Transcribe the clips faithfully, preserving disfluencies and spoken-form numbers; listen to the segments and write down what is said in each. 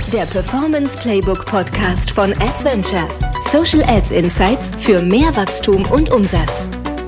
Der Performance Playbook Podcast von Adventure. Social Ads Insights für mehr Wachstum und Umsatz.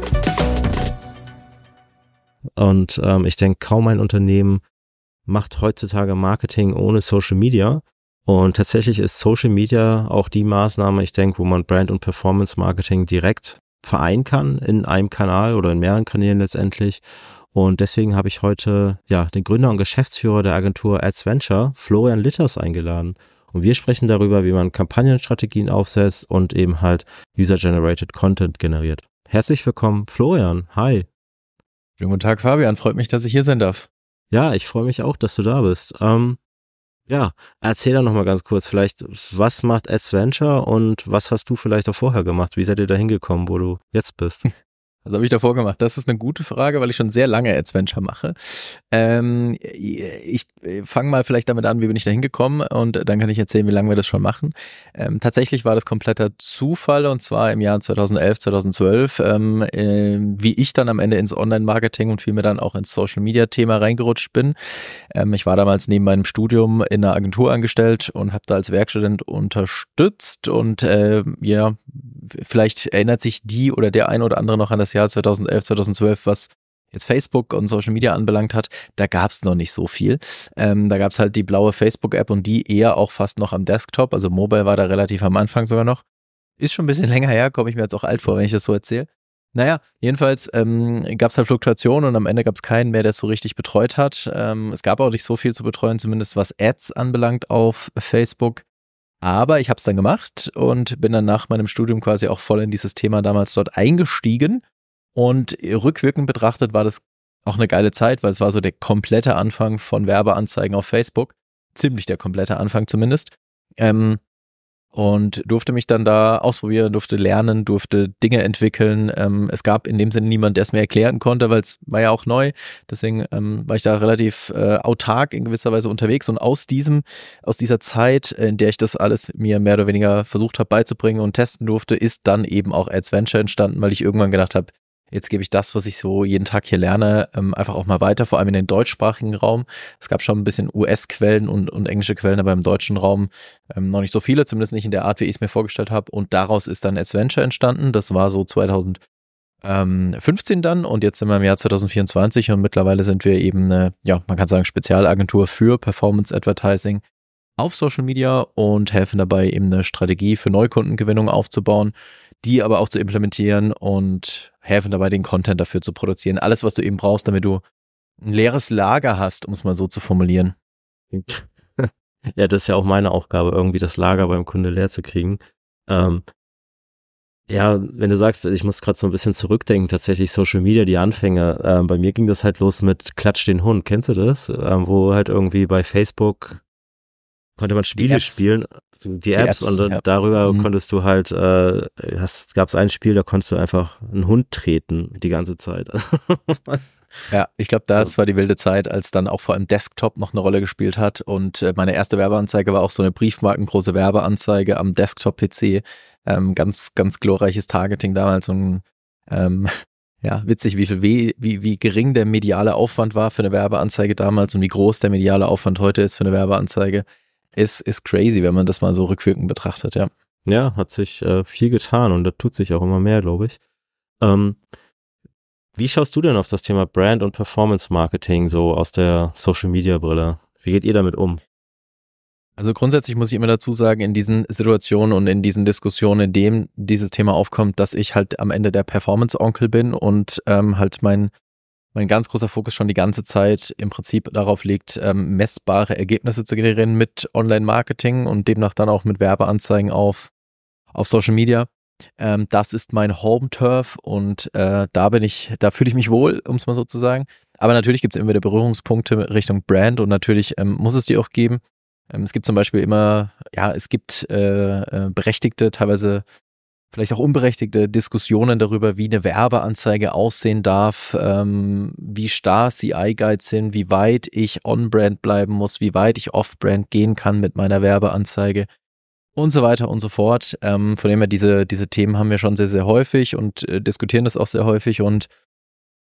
Und ähm, ich denke, kaum ein Unternehmen macht heutzutage Marketing ohne Social Media. Und tatsächlich ist Social Media auch die Maßnahme, ich denke, wo man Brand- und Performance-Marketing direkt vereinen kann in einem Kanal oder in mehreren Kanälen letztendlich. Und deswegen habe ich heute ja den Gründer und Geschäftsführer der Agentur Adventure, Florian Litters, eingeladen. Und wir sprechen darüber, wie man Kampagnenstrategien aufsetzt und eben halt User-Generated Content generiert. Herzlich willkommen, Florian. Hi. Schönen guten Tag, Fabian. Freut mich, dass ich hier sein darf. Ja, ich freue mich auch, dass du da bist. Ähm, ja, erzähl doch nochmal ganz kurz, vielleicht, was macht Adventure und was hast du vielleicht auch vorher gemacht? Wie seid ihr da hingekommen, wo du jetzt bist? Was habe ich davor gemacht? Das ist eine gute Frage, weil ich schon sehr lange Adventure mache. Ähm, ich fange mal vielleicht damit an, wie bin ich da hingekommen, und dann kann ich erzählen, wie lange wir das schon machen. Ähm, tatsächlich war das kompletter Zufall, und zwar im Jahr zweitausendelf, zweitausendzwölf, ähm, äh, wie ich dann am Ende ins Online-Marketing und vielmehr dann auch ins Social-Media-Thema reingerutscht bin. Ähm, ich war damals neben meinem Studium in einer Agentur angestellt und habe da als Werkstudent unterstützt, und äh, ja, vielleicht erinnert sich die oder der ein oder andere noch an das Jahr zweitausendelf, zweitausendzwölf, was jetzt Facebook und Social Media anbelangt hat. Da gab es noch nicht so viel. Ähm, da gab es halt die blaue Facebook-App, und die eher auch fast noch am Desktop. Also Mobile war da relativ am Anfang sogar noch. Ist schon ein bisschen länger her, komme ich mir jetzt auch alt vor, wenn ich das so erzähle. Naja, jedenfalls ähm, gab es halt Fluktuationen, und am Ende gab es keinen mehr, der es so richtig betreut hat. Ähm, es gab auch nicht so viel zu betreuen, zumindest was Ads anbelangt auf Facebook. Aber ich habe es dann gemacht und bin dann nach meinem Studium quasi auch voll in dieses Thema damals dort eingestiegen. Und rückwirkend betrachtet war das auch eine geile Zeit, weil es war so der komplette Anfang von Werbeanzeigen auf Facebook. Ziemlich der komplette Anfang zumindest. Ähm, und durfte mich dann da ausprobieren, durfte lernen, durfte Dinge entwickeln. Ähm, es gab in dem Sinne niemanden, der es mir erklären konnte, weil es war ja auch neu. Deswegen ähm, war ich da relativ äh, autark in gewisser Weise unterwegs. Und aus diesem, aus dieser Zeit, in der ich das alles mir mehr oder weniger versucht habe beizubringen und testen durfte, ist dann eben auch Adventure entstanden, weil ich irgendwann gedacht habe, jetzt gebe ich das, was ich so jeden Tag hier lerne, einfach auch mal weiter, vor allem in den deutschsprachigen Raum. Es gab schon ein bisschen U S-Quellen und, und englische Quellen, aber im deutschen Raum ähm, noch nicht so viele, zumindest nicht in der Art, wie ich es mir vorgestellt habe. Und daraus ist dann Adventure entstanden. Das war so zweitausendfünfzehn dann, und jetzt sind wir im Jahr zweitausendvierundzwanzig, und mittlerweile sind wir eben eine, ja, man kann sagen, Spezialagentur für Performance Advertising auf Social Media und helfen dabei, eben eine Strategie für Neukundengewinnung aufzubauen, die aber auch zu implementieren, und helfen dabei, den Content dafür zu produzieren. Alles, was du eben brauchst, damit du ein leeres Lager hast, um es mal so zu formulieren. Ja, das ist ja auch meine Aufgabe, irgendwie das Lager beim Kunde leer zu kriegen. Ähm, ja, wenn du sagst, ich muss gerade so ein bisschen zurückdenken, tatsächlich Social Media, die Anfänge. Ähm, bei mir ging das halt los mit Klatsch den Hund. Kennst du das? Ähm, wo halt irgendwie bei Facebook konnte man Spiele spielen, die, die Apps, Apps, und ja. darüber mhm. konntest du halt, äh, gab es ein Spiel, da konntest du einfach einen Hund treten die ganze Zeit. Ja, ich glaube, das war die wilde Zeit, als dann auch vor allem Desktop noch eine Rolle gespielt hat, und äh, meine erste Werbeanzeige war auch so eine briefmarkengroße Werbeanzeige am Desktop-P C. Ähm, ganz, ganz glorreiches Targeting damals, und ähm, ja, witzig, wie viel wie, wie, wie gering der mediale Aufwand war für eine Werbeanzeige damals und wie groß der mediale Aufwand heute ist für eine Werbeanzeige. Ist, ist crazy, wenn man das mal so rückwirkend betrachtet, ja. Ja, hat sich äh, viel getan, und da tut sich auch immer mehr, glaube ich. Ähm, wie schaust du denn auf das Thema Brand- und Performance-Marketing so aus der Social-Media-Brille? Wie geht ihr damit um? Also grundsätzlich muss ich immer dazu sagen, in diesen Situationen und in diesen Diskussionen, in denen dieses Thema aufkommt, dass ich halt am Ende der Performance-Onkel bin und ähm, halt mein Mein ganz großer Fokus schon die ganze Zeit im Prinzip darauf liegt, ähm, messbare Ergebnisse zu generieren mit Online-Marketing und demnach dann auch mit Werbeanzeigen auf, auf Social Media. Ähm, das ist mein Home-Turf, und äh, da bin ich, da fühle ich mich wohl, um es mal so zu sagen. Aber natürlich gibt es immer wieder Berührungspunkte Richtung Brand, und natürlich ähm, muss es die auch geben. Ähm, es gibt zum Beispiel immer, ja, es gibt äh, äh, berechtigte, teilweise vielleicht auch unberechtigte Diskussionen darüber, wie eine Werbeanzeige aussehen darf, ähm, wie starr C I-Guides sind, wie weit ich on-brand bleiben muss, wie weit ich off-brand gehen kann mit meiner Werbeanzeige und so weiter und so fort. Ähm, von dem her, diese, diese Themen haben wir schon sehr, sehr häufig und äh, diskutieren das auch sehr häufig, und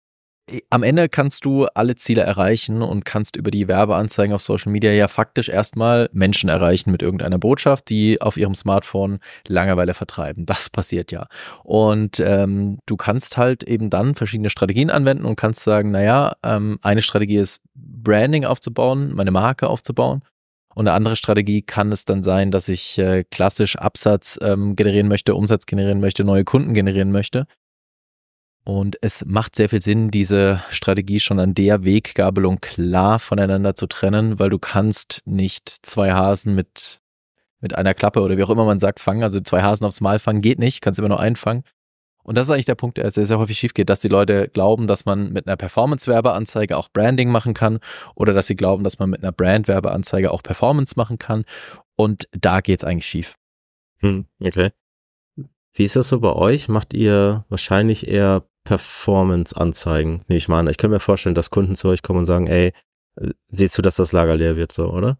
Am Ende kannst du alle Ziele erreichen und kannst über die Werbeanzeigen auf Social Media ja faktisch erstmal Menschen erreichen mit irgendeiner Botschaft, die auf ihrem Smartphone Langeweile vertreiben. Das passiert ja. Und ähm, du kannst halt eben dann verschiedene Strategien anwenden und kannst sagen, naja, ähm, eine Strategie ist Branding aufzubauen, meine Marke aufzubauen. Und eine andere Strategie kann es dann sein, dass ich äh, klassisch Absatz ähm, generieren möchte, Umsatz generieren möchte, neue Kunden generieren möchte. Und es macht sehr viel Sinn, diese Strategie schon an der Weggabelung klar voneinander zu trennen, weil du kannst nicht zwei Hasen mit, mit einer Klappe oder wie auch immer man sagt, fangen. Also zwei Hasen aufs Mal fangen geht nicht, kannst immer nur einen fangen. Und das ist eigentlich der Punkt, der sehr, sehr häufig schief geht, dass die Leute glauben, dass man mit einer Performance-Werbeanzeige auch Branding machen kann oder dass sie glauben, dass man mit einer Brand-Werbeanzeige auch Performance machen kann. Und da geht's eigentlich schief. Hm, okay. Wie ist das so bei euch? Macht ihr wahrscheinlich eher Performance-Anzeigen, nehme ich mal an. Ich kann mir vorstellen, dass Kunden zu euch kommen und sagen, ey, siehst du, dass das Lager leer wird, so, oder?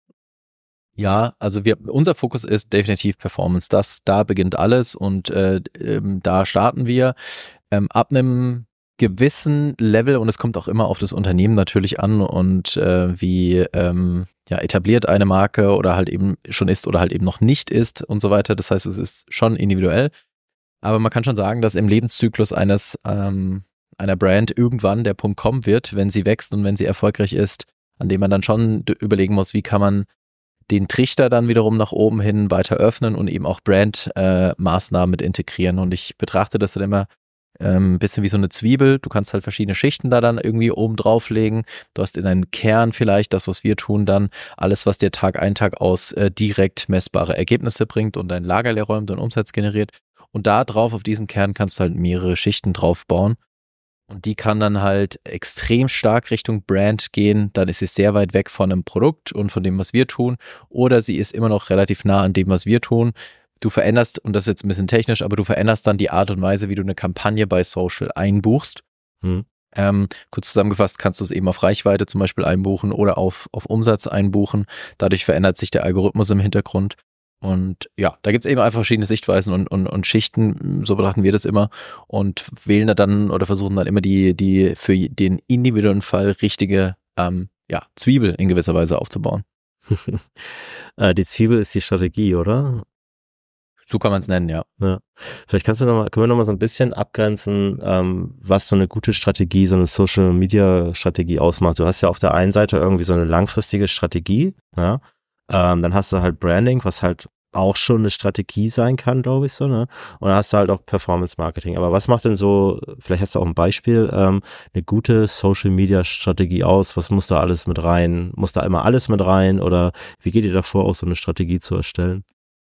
Ja, also wir, unser Fokus ist definitiv Performance. Das, da beginnt alles und äh, ähm, da starten wir ähm, ab einem gewissen Level und es kommt auch immer auf das Unternehmen natürlich an und äh, wie ähm, ja, etabliert eine Marke oder halt eben schon ist oder halt eben noch nicht ist und so weiter. Das heißt, es ist schon individuell. Aber man kann schon sagen, dass im Lebenszyklus eines ähm, einer Brand irgendwann der Punkt kommen wird, wenn sie wächst und wenn sie erfolgreich ist, an dem man dann schon überlegen muss, wie kann man den Trichter dann wiederum nach oben hin weiter öffnen und eben auch Brand-Maßnahmen äh, mit integrieren. Und ich betrachte das dann immer ein ähm, bisschen wie so eine Zwiebel. Du kannst halt verschiedene Schichten da dann irgendwie oben drauflegen. Du hast in einen Kern vielleicht das, was wir tun, dann alles, was dir Tag ein, Tag aus äh, direkt messbare Ergebnisse bringt und dein Lager leer räumt und Umsatz generiert. Und da drauf, auf diesen Kern, kannst du halt mehrere Schichten drauf bauen. Und die kann dann halt extrem stark Richtung Brand gehen. Dann ist sie sehr weit weg von einem Produkt und von dem, was wir tun. Oder sie ist immer noch relativ nah an dem, was wir tun. Du veränderst, und das ist jetzt ein bisschen technisch, aber du veränderst dann die Art und Weise, wie du eine Kampagne bei Social einbuchst. Hm. Ähm, kurz zusammengefasst kannst du es eben auf Reichweite zum Beispiel einbuchen oder auf, auf Umsatz einbuchen. Dadurch verändert sich der Algorithmus im Hintergrund. Und ja, da gibt es eben einfach verschiedene Sichtweisen und, und, und Schichten, so betrachten wir das immer und wählen da dann oder versuchen dann immer die, die für den individuellen Fall richtige ähm, ja, Zwiebel in gewisser Weise aufzubauen. Die Zwiebel ist die Strategie, oder? So kann man es nennen, ja. ja. Vielleicht kannst du noch mal, können wir noch mal so ein bisschen abgrenzen, ähm, was so eine gute Strategie, so eine Social-Media-Strategie ausmacht. Du hast ja auf der einen Seite irgendwie so eine langfristige Strategie, ja. Ähm, dann hast du halt Branding, was halt auch schon eine Strategie sein kann, glaube ich so, ne? Und dann hast du halt auch Performance-Marketing. Aber was macht denn so, vielleicht hast du auch ein Beispiel, ähm, eine gute Social-Media-Strategie aus? Was muss da alles mit rein? Muss da immer alles mit rein? Oder wie geht ihr davor, auch so eine Strategie zu erstellen?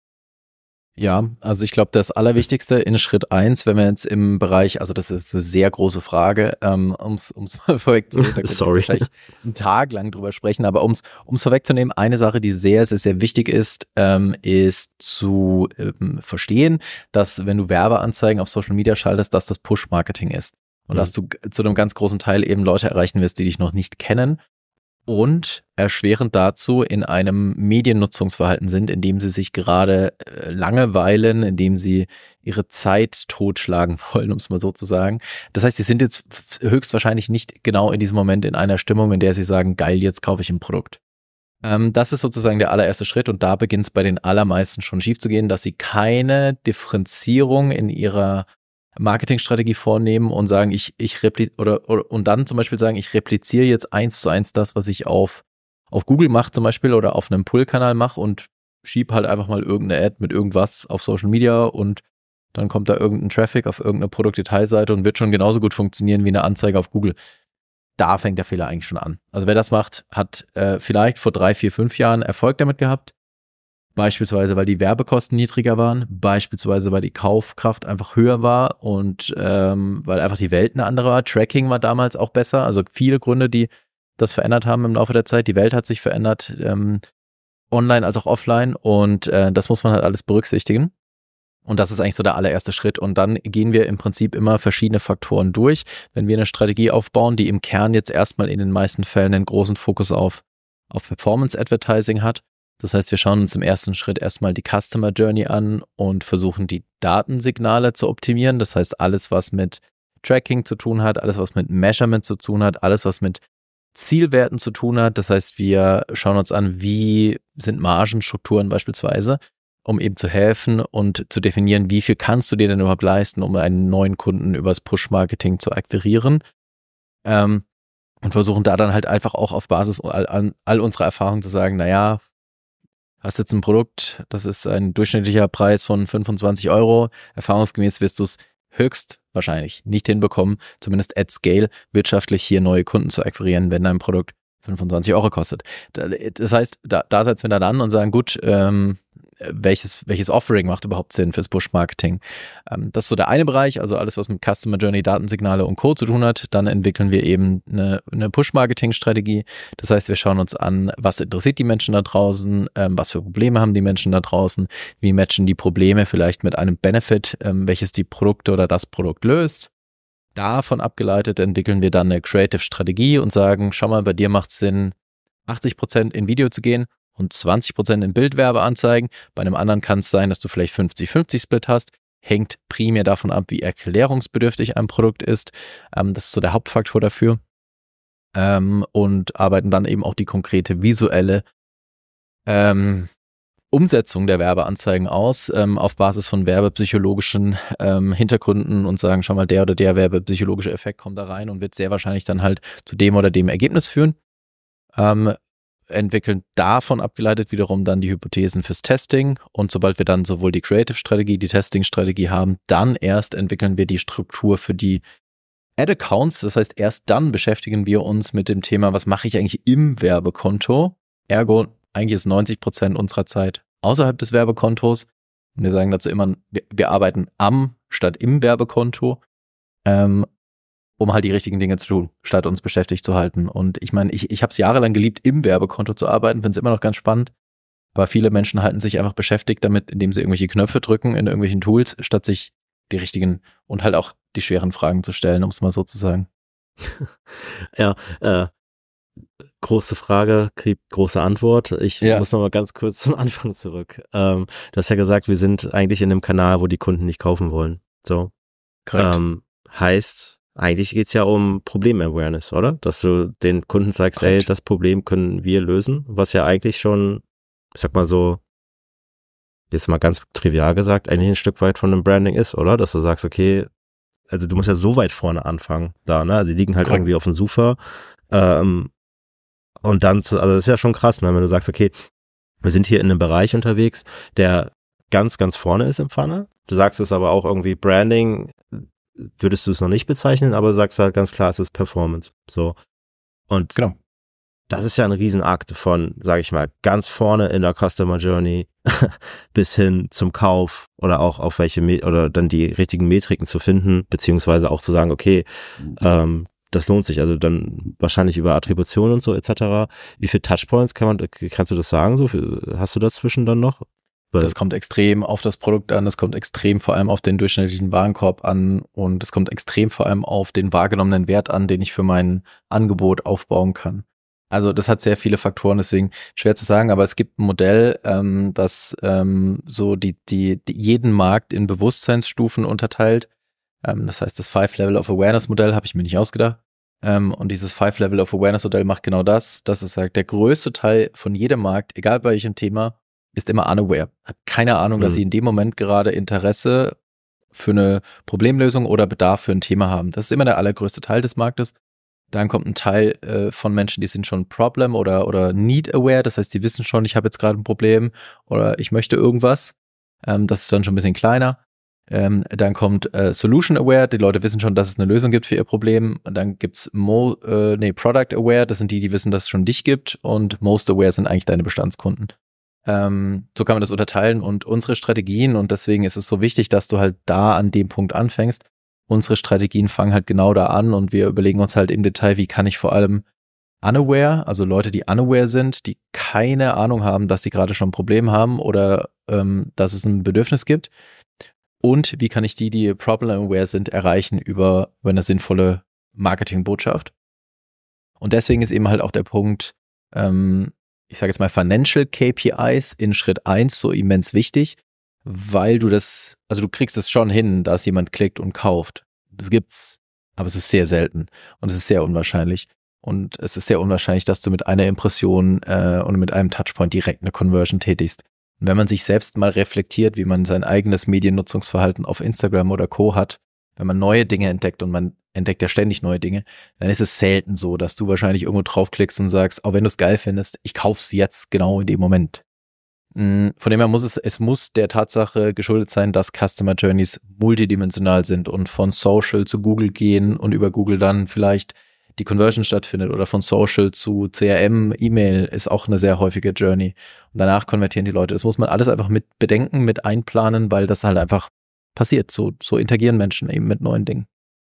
Ja, also ich glaube, das Allerwichtigste in Schritt eins, wenn wir jetzt im Bereich, also das ist eine sehr große Frage, ähm, ums ums vorwegzunehmen, da könnte ich vielleicht einen Tag lang drüber sprechen, aber ums ums vorwegzunehmen, eine Sache, die sehr, sehr, sehr wichtig ist, ähm, ist zu ähm, verstehen, dass wenn du Werbeanzeigen auf Social Media schaltest, dass das Push-Marketing ist und mhm. dass du zu einem ganz großen Teil eben Leute erreichen wirst, die dich noch nicht kennen. Und erschwerend dazu in einem Mediennutzungsverhalten sind, in dem sie sich gerade äh, langeweilen, in dem sie ihre Zeit totschlagen wollen, um es mal so zu sagen. Das heißt, sie sind jetzt höchstwahrscheinlich nicht genau in diesem Moment in einer Stimmung, in der sie sagen, geil, jetzt kaufe ich ein Produkt. Ähm, das ist sozusagen der allererste Schritt und da beginnt es bei den allermeisten schon schief zu gehen, dass sie keine Differenzierung in ihrer Marketingstrategie vornehmen und sagen, ich, ich repli- oder, oder und dann zum Beispiel sagen, ich repliziere jetzt eins zu eins das, was ich auf, auf Google mache zum Beispiel oder auf einem Pull-Kanal mache und schiebe halt einfach mal irgendeine Ad mit irgendwas auf Social Media und dann kommt da irgendein Traffic auf irgendeine Produktdetailseite und wird schon genauso gut funktionieren wie eine Anzeige auf Google. Da fängt der Fehler eigentlich schon an. Also wer das macht, hat äh, vielleicht vor drei, vier, fünf Jahren Erfolg damit gehabt. Beispielsweise, weil die Werbekosten niedriger waren, beispielsweise, weil die Kaufkraft einfach höher war und ähm, weil einfach die Welt eine andere war. Tracking war damals auch besser, also viele Gründe, die das verändert haben im Laufe der Zeit. Die Welt hat sich verändert, ähm, online als auch offline und äh, das muss man halt alles berücksichtigen. Und das ist eigentlich so der allererste Schritt. Und dann gehen wir im Prinzip immer verschiedene Faktoren durch. Wenn wir eine Strategie aufbauen, die im Kern jetzt erstmal in den meisten Fällen einen großen Fokus auf, auf Performance-Advertising hat, das heißt, wir schauen uns im ersten Schritt erstmal die Customer Journey an und versuchen die Datensignale zu optimieren. Das heißt, alles, was mit Tracking zu tun hat, alles, was mit Measurement zu tun hat, alles, was mit Zielwerten zu tun hat. Das heißt, wir schauen uns an, wie sind Margenstrukturen beispielsweise, um eben zu helfen und zu definieren, wie viel kannst du dir denn überhaupt leisten, um einen neuen Kunden übers Push-Marketing zu akquirieren. Ähm, und versuchen da dann halt einfach auch auf Basis all, all unserer Erfahrungen zu sagen, naja, hast jetzt ein Produkt, das ist ein durchschnittlicher Preis von fünfundzwanzig Euro. Erfahrungsgemäß wirst du es höchstwahrscheinlich nicht hinbekommen, zumindest at scale wirtschaftlich hier neue Kunden zu akquirieren, wenn dein Produkt fünfundzwanzig Euro kostet. Das heißt, da, da setzen wir dann an und sagen, gut, ähm, welches, welches Offering macht überhaupt Sinn fürs Push-Marketing? Ähm, das ist so der eine Bereich, also alles, was mit Customer Journey, Datensignale und Co. zu tun hat. Dann entwickeln wir eben eine, eine Push-Marketing-Strategie. Das heißt, wir schauen uns an, was interessiert die Menschen da draußen, ähm, was für Probleme haben die Menschen da draußen, wie matchen die Probleme vielleicht mit einem Benefit, ähm, welches die Produkte oder das Produkt löst. Davon abgeleitet entwickeln wir dann eine Creative-Strategie und sagen, schau mal, bei dir macht es Sinn, achtzig Prozent in Video zu gehen und zwanzig Prozent in Bildwerbeanzeigen. Bei einem anderen kann es sein, dass du vielleicht fünfzig fünfzig Split hast. Hängt primär davon ab, wie erklärungsbedürftig ein Produkt ist. Ähm, das ist so der Hauptfaktor dafür. Ähm, und arbeiten dann eben auch die konkrete visuelle ähm, Umsetzung der Werbeanzeigen aus, ähm, auf Basis von werbepsychologischen ähm, Hintergründen und sagen, schau mal, der oder der werbepsychologische Effekt kommt da rein und wird sehr wahrscheinlich dann halt zu dem oder dem Ergebnis führen. Ähm, entwickeln davon abgeleitet wiederum dann die Hypothesen fürs Testing und sobald wir dann sowohl die Creative-Strategie, die Testing-Strategie haben, dann erst entwickeln wir die Struktur für die Ad-Accounts. Das heißt, erst dann beschäftigen wir uns mit dem Thema, was mache ich eigentlich im Werbekonto? Ergo, eigentlich ist neunzig Prozent unserer Zeit außerhalb des Werbekontos. Und wir sagen dazu immer, wir, wir arbeiten am statt im Werbekonto, ähm, um halt die richtigen Dinge zu tun, statt uns beschäftigt zu halten. Und ich meine, ich, ich habe es jahrelang geliebt, im Werbekonto zu arbeiten, finde es immer noch ganz spannend. Aber viele Menschen halten sich einfach beschäftigt damit, indem sie irgendwelche Knöpfe drücken in irgendwelchen Tools, statt sich die richtigen und halt auch die schweren Fragen zu stellen, um es mal so zu sagen. Ja, äh, große Frage, kriegt große Antwort. Ich ja. muss noch mal ganz kurz zum Anfang zurück. Ähm, du hast ja gesagt, wir sind eigentlich in einem Kanal, wo die Kunden nicht kaufen wollen. So. Ähm, heißt, eigentlich geht's ja um Problem-Awareness, oder? Dass du den Kunden sagst, Korrekt. ey, das Problem können wir lösen, was ja eigentlich schon, ich sag mal so, jetzt mal ganz trivial gesagt, eigentlich ein Stück weit von einem Branding ist, oder? Dass du sagst, okay, also du musst ja so weit vorne anfangen da, ne? Also die liegen halt Korrekt. irgendwie auf dem Sofa, ähm, und dann, also das ist ja schon krass, ne? Wenn du sagst, okay, wir sind hier in einem Bereich unterwegs, der ganz, ganz vorne ist im Funnel. Du sagst es aber auch irgendwie Branding, würdest du es noch nicht bezeichnen, aber du sagst halt ganz klar, es ist Performance. So. Und genau. Das ist ja ein Riesenakt von, sage ich mal, ganz vorne in der Customer Journey bis hin zum Kauf oder auch auf welche, Me- oder dann die richtigen Metriken zu finden, beziehungsweise auch zu sagen, okay, ähm, das lohnt sich, also dann wahrscheinlich über Attribution und so et cetera. Wie viele Touchpoints kann man, kannst du das sagen? So, hast du dazwischen dann noch? Das kommt extrem auf das Produkt an, das kommt extrem vor allem auf den durchschnittlichen Warenkorb an und es kommt extrem vor allem auf den wahrgenommenen Wert an, den ich für mein Angebot aufbauen kann. Also das hat sehr viele Faktoren, deswegen schwer zu sagen, aber es gibt ein Modell, ähm, das ähm, so die, die, die jeden Markt in Bewusstseinsstufen unterteilt. Ähm, das heißt, das Five Level of Awareness Modell habe ich mir nicht ausgedacht. Ähm, und dieses Five Level of Awareness Modell macht genau das, dass es sagt, der größte Teil von jedem Markt, egal bei welchem Thema, ist immer unaware. Hat keine Ahnung, mhm. dass sie in dem Moment gerade Interesse für eine Problemlösung oder Bedarf für ein Thema haben. Das ist immer der allergrößte Teil des Marktes. Dann kommt ein Teil äh, von Menschen, die sind schon Problem oder, oder Need aware. Das heißt, die wissen schon, ich habe jetzt gerade ein Problem oder ich möchte irgendwas. Ähm, das ist dann schon ein bisschen kleiner. Ähm, dann kommt äh, Solution Aware, die Leute wissen schon, dass es eine Lösung gibt für ihr Problem. Und dann gibt's Mo, äh, nee, Product Aware, das sind die, die wissen, dass es schon dich gibt. Und Most Aware sind eigentlich deine Bestandskunden. Ähm, so kann man das unterteilen und unsere Strategien, und deswegen ist es so wichtig, dass du halt da an dem Punkt anfängst. Unsere Strategien fangen halt genau da an und wir überlegen uns halt im Detail, wie kann ich vor allem unaware, also Leute, die unaware sind, die keine Ahnung haben, dass sie gerade schon ein Problem haben oder ähm, dass es ein Bedürfnis gibt. Und wie kann ich die, die problem-aware sind, erreichen über, über eine sinnvolle Marketingbotschaft. Und deswegen ist eben halt auch der Punkt, ähm, ich sage jetzt mal Financial K P Is in Schritt eins so immens wichtig, weil du das, also du kriegst es schon hin, dass jemand klickt und kauft. Das gibt's aber es ist sehr selten und es ist sehr unwahrscheinlich. Und es ist sehr unwahrscheinlich, dass du mit einer Impression äh, und mit einem Touchpoint direkt eine Conversion tätigst. Und wenn man sich selbst mal reflektiert, wie man sein eigenes Mediennutzungsverhalten auf Instagram oder Co. hat, wenn man neue Dinge entdeckt und man entdeckt ja ständig neue Dinge, dann ist es selten so, dass du wahrscheinlich irgendwo draufklickst und sagst, auch wenn du es geil findest, ich kauf's jetzt genau in dem Moment. Von dem her muss es, es muss der Tatsache geschuldet sein, dass Customer Journeys multidimensional sind und von Social zu Google gehen und über Google dann vielleicht die Conversion stattfindet oder von Social zu C R M, E-Mail ist auch eine sehr häufige Journey. Und danach konvertieren die Leute. Das muss man alles einfach mit bedenken, mit einplanen, weil das halt einfach passiert. So, so interagieren Menschen eben mit neuen Dingen.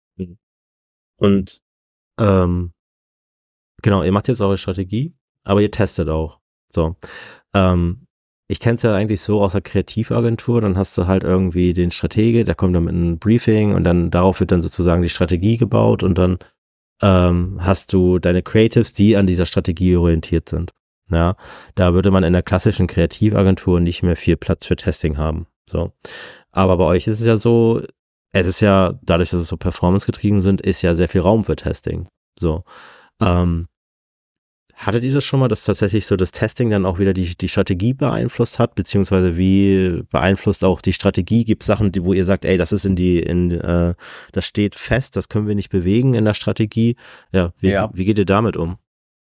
Und ähm, genau, ihr macht jetzt eure Strategie, aber ihr testet auch. So, ähm, ich kenne es ja eigentlich so aus der Kreativagentur, dann hast du halt irgendwie den Stratege, der kommt dann mit einem Briefing und dann darauf wird dann sozusagen die Strategie gebaut und dann ähm, hast du deine Creatives, die an dieser Strategie orientiert sind. Ja, da würde man in der klassischen Kreativagentur nicht mehr viel Platz für Testing haben. So, aber bei euch ist es ja so, es ist ja, dadurch, dass es so performancegetrieben sind, ist ja sehr viel Raum für Testing. So, ähm, hattet ihr das schon mal, dass tatsächlich so das Testing dann auch wieder die, die Strategie beeinflusst hat, beziehungsweise wie beeinflusst auch die Strategie? Gibt es Sachen, die, wo ihr sagt, ey, das ist in die, in, äh, das steht fest, das können wir nicht bewegen in der Strategie. Ja, wie, ja. wie geht ihr damit um?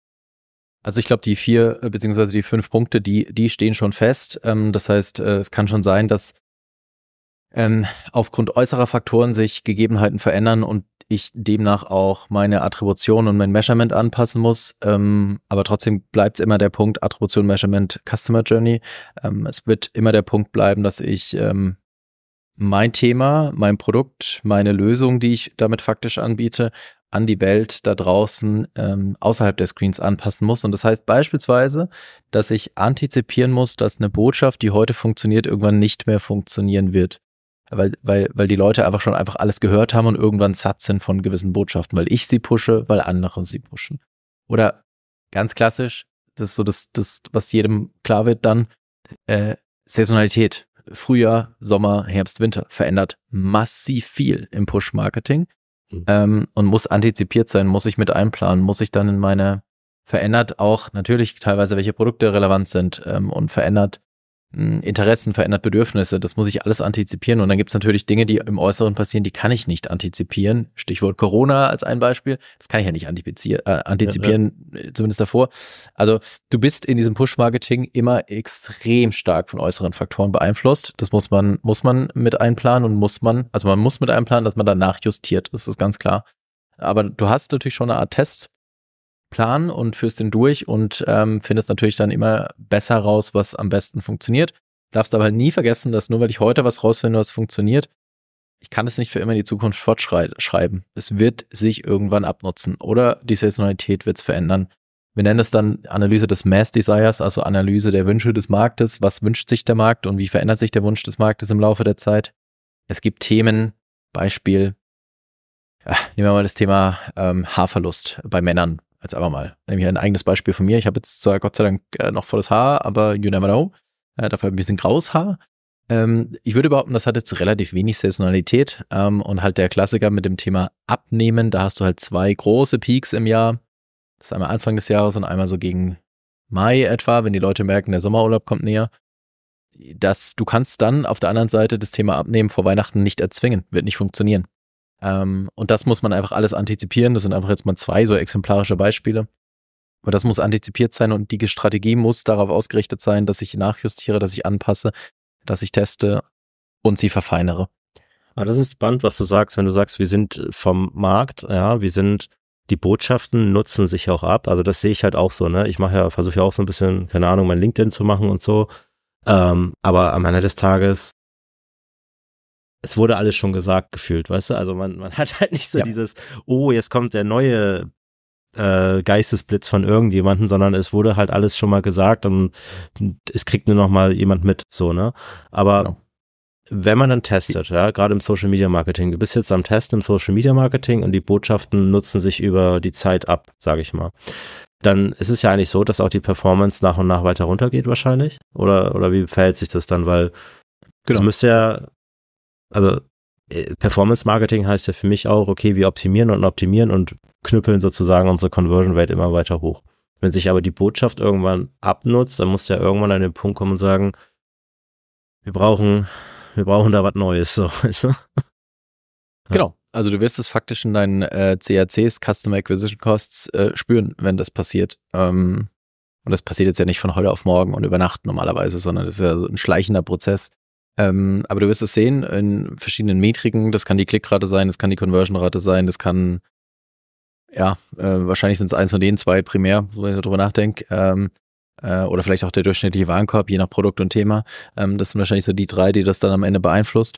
Also ich glaube, die vier, beziehungsweise die fünf Punkte, die, die stehen schon fest. Ähm, das heißt, äh, es kann schon sein, dass ähm, aufgrund äußerer Faktoren sich Gegebenheiten verändern und ich demnach auch meine Attribution und mein Measurement anpassen muss. Ähm, aber trotzdem bleibt es immer der Punkt Attribution, Measurement, Customer Journey. Ähm, es wird immer der Punkt bleiben, dass ich ähm, mein Thema, mein Produkt, meine Lösung, die ich damit faktisch anbiete, an die Welt da draußen ähm, außerhalb der Screens anpassen muss. Und das heißt beispielsweise, dass ich antizipieren muss, dass eine Botschaft, die heute funktioniert, irgendwann nicht mehr funktionieren wird. Weil, weil, weil die Leute einfach schon einfach alles gehört haben und irgendwann satt sind von gewissen Botschaften, weil ich sie pushe, weil andere sie pushen. Oder ganz klassisch, das ist so das, das was jedem klar wird dann, äh, Saisonalität. Frühjahr, Sommer, Herbst, Winter verändert massiv viel im Push-Marketing mhm. ähm, und muss antizipiert sein, muss ich mit einplanen, muss ich dann in meine, verändert auch natürlich teilweise, welche Produkte relevant sind ähm, und verändert Interessen, verändert Bedürfnisse, das muss ich alles antizipieren und dann gibt es natürlich Dinge, die im Äußeren passieren, die kann ich nicht antizipieren. Stichwort Corona als ein Beispiel, das kann ich ja nicht antizipieren, äh, antizipieren ja, ja. zumindest davor. Also du bist in diesem Push-Marketing immer extrem stark von äußeren Faktoren beeinflusst. Das muss man, muss man mit einplanen und muss man, also man muss mit einplanen, dass man danach justiert, das ist ganz klar. Aber du hast natürlich schon eine Art Test, Plan und führst den durch und ähm, findest natürlich dann immer besser raus, was am besten funktioniert. Darfst aber halt nie vergessen, dass nur weil ich heute was rausfinde, was funktioniert, ich kann es nicht für immer in die Zukunft fortschreiben. Es wird sich irgendwann abnutzen oder die Saisonalität wird es verändern. Wir nennen es dann Analyse des Mass Desires, also Analyse der Wünsche des Marktes. Was wünscht sich der Markt und wie verändert sich der Wunsch des Marktes im Laufe der Zeit? Es gibt Themen, Beispiel, ja, nehmen wir mal das Thema ähm, Haarverlust bei Männern. Jetzt aber mal, nämlich ein eigenes Beispiel von mir. Ich habe jetzt zwar Gott sei Dank äh, noch volles Haar, aber you never know. Äh, dafür ein bisschen graues Haar. Ähm, ich würde behaupten, das hat jetzt relativ wenig Saisonalität ähm, und halt der Klassiker mit dem Thema Abnehmen. Da hast du halt zwei große Peaks im Jahr. Das ist einmal Anfang des Jahres und einmal so gegen Mai etwa, wenn die Leute merken, der Sommerurlaub kommt näher. Das, du kannst dann auf der anderen Seite das Thema Abnehmen vor Weihnachten nicht erzwingen. Wird nicht funktionieren. Ähm, und das muss man einfach alles antizipieren. Das sind einfach jetzt mal zwei so exemplarische Beispiele. Aber das muss antizipiert sein und die Strategie muss darauf ausgerichtet sein, dass ich nachjustiere, dass ich anpasse, dass ich teste und sie verfeinere. Aber das ist spannend, was du sagst, wenn du sagst, wir sind vom Markt, ja, wir sind, die Botschaften nutzen sich auch ab. Also das sehe ich halt auch so, ne? Ich mache ja, versuche ja auch so ein bisschen, keine Ahnung, mein LinkedIn zu machen und so. Ähm, aber am Ende des Tages es wurde alles schon gesagt gefühlt, weißt du? Also man, man hat halt nicht so ja. dieses, oh, jetzt kommt der neue äh, Geistesblitz von irgendjemandem, sondern es wurde halt alles schon mal gesagt und es kriegt nur noch mal jemand mit, so, ne? Aber genau. Wenn man dann testet, ja, gerade im Social Media Marketing, du bist jetzt am Testen im Social Media Marketing und die Botschaften nutzen sich über die Zeit ab, sage ich mal. Dann ist es ja eigentlich so, dass auch die Performance nach und nach weiter runtergeht wahrscheinlich. Oder, oder wie verhält sich das dann? Weil genau. Es müsste ja Also Performance Marketing heißt ja für mich auch, okay, wir optimieren und optimieren und knüppeln sozusagen unsere Conversion Rate immer weiter hoch. Wenn sich aber die Botschaft irgendwann abnutzt, dann muss ja irgendwann an den Punkt kommen und sagen, wir brauchen, wir brauchen da was Neues, so, weißt du? Ja. Genau. Also du wirst es faktisch in deinen äh, C A Cs, Customer Acquisition Costs, äh, spüren, wenn das passiert. Ähm, und das passiert jetzt ja nicht von heute auf morgen und über Nacht normalerweise, sondern das ist ja so ein schleichender Prozess. Ähm, aber du wirst es sehen in verschiedenen Metriken. Das kann die Klickrate sein, das kann die Conversion-Rate sein, das kann, ja, äh, wahrscheinlich sind es eins von den zwei primär, wo ich darüber nachdenke. Ähm, äh, oder vielleicht auch der durchschnittliche Warenkorb, je nach Produkt und Thema. Ähm, das sind wahrscheinlich so die drei, die das dann am Ende beeinflusst.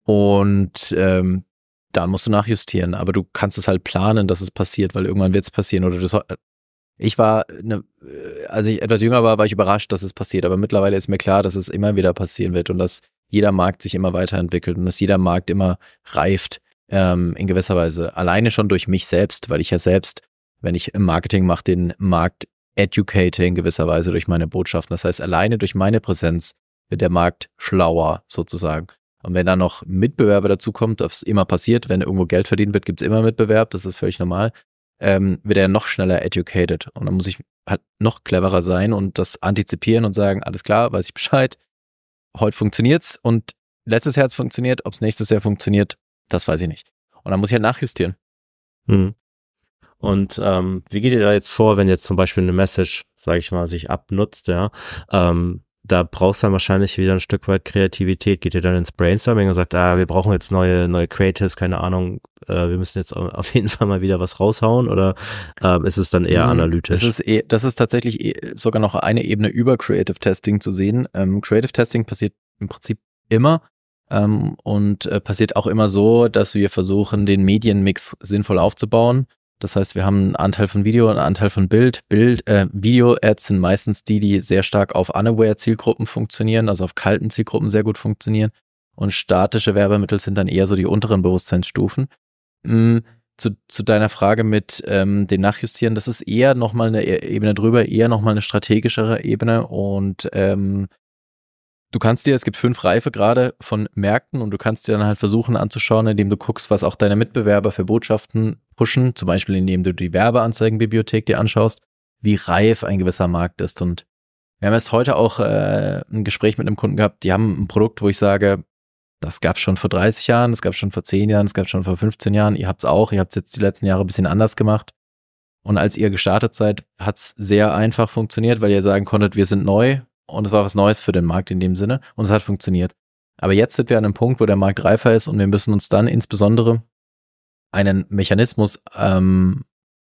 Und ähm, dann musst du nachjustieren. Aber du kannst es halt planen, dass es passiert, weil irgendwann wird es passieren. Oder du soll, ich war, ne, als ich etwas jünger war, war ich überrascht, dass es passiert. Aber mittlerweile ist mir klar, dass es immer wieder passieren wird und dass jeder Markt sich immer weiterentwickelt und dass jeder Markt immer reift, ähm, in gewisser Weise. Alleine schon durch mich selbst, weil ich ja selbst, wenn ich im Marketing mache, den Markt educate in gewisser Weise durch meine Botschaften. Das heißt, alleine durch meine Präsenz wird der Markt schlauer sozusagen. Und wenn dann noch Mitbewerber dazu kommt, das immer passiert, wenn irgendwo Geld verdient wird, gibt es immer Mitbewerb, das ist völlig normal, ähm, wird er noch schneller educated. Und dann muss ich halt noch cleverer sein und das antizipieren und sagen, alles klar, weiß ich Bescheid, heute funktioniert's und letztes Jahr hat's funktioniert, ob es nächstes Jahr funktioniert, das weiß ich nicht. Und dann muss ich halt nachjustieren. Hm. Und ähm, wie geht ihr da jetzt vor, wenn jetzt zum Beispiel eine Message, sage ich mal, sich abnutzt, ja, ähm, da brauchst du dann wahrscheinlich wieder ein Stück weit Kreativität. Geht ihr dann ins Brainstorming und sagt, ah, wir brauchen jetzt neue neue Creatives, keine Ahnung, äh, wir müssen jetzt auf jeden Fall mal wieder was raushauen, oder ähm, ist es dann eher mhm, analytisch? Das ist, eh, das ist tatsächlich eh sogar noch eine Ebene über Creative Testing zu sehen. Ähm, Creative Testing passiert im Prinzip immer ähm, und äh, passiert auch immer so, dass wir versuchen, den Medienmix sinnvoll aufzubauen. Das heißt, wir haben einen Anteil von Video, einen Anteil von Bild. Bild, äh, Video-Ads sind meistens die, die sehr stark auf Unaware-Zielgruppen funktionieren, also auf kalten Zielgruppen sehr gut funktionieren. Und statische Werbemittel sind dann eher so die unteren Bewusstseinsstufen. Mhm. Zu, zu deiner Frage mit ähm, dem Nachjustieren, das ist eher nochmal eine Ebene drüber, eher nochmal eine strategischere Ebene. Und ähm, du kannst dir, es gibt fünf Reifegrade von Märkten und du kannst dir dann halt versuchen anzuschauen, indem du guckst, was auch deine Mitbewerber für Botschaften pushen, zum Beispiel indem du die Werbeanzeigenbibliothek dir anschaust, wie reif ein gewisser Markt ist. Und wir haben erst heute auch äh, ein Gespräch mit einem Kunden gehabt, die haben ein Produkt, wo ich sage, das gab es schon vor dreißig Jahren, das gab es schon vor zehn Jahren, das gab es schon vor fünfzehn Jahren, ihr habt es auch, ihr habt es jetzt die letzten Jahre ein bisschen anders gemacht. Und als ihr gestartet seid, hat es sehr einfach funktioniert, weil ihr sagen konntet, wir sind neu und es war was Neues für den Markt in dem Sinne und es hat funktioniert. Aber jetzt sind wir an einem Punkt, wo der Markt reifer ist und wir müssen uns dann insbesondere einen Mechanismus ähm,